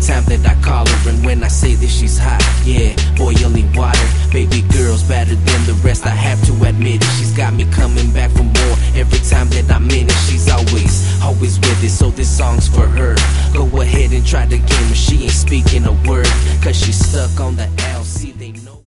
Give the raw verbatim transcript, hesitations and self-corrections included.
time that I call her. And when I say that she's hot, yeah, boiling water. Baby girl's better than the rest, I have to admit it. She's got me coming back for more every time that I'm in it. She's always, always with it, so this song's for her. Go ahead and try the game if she ain't speaking a word, cause she's stuck on the L.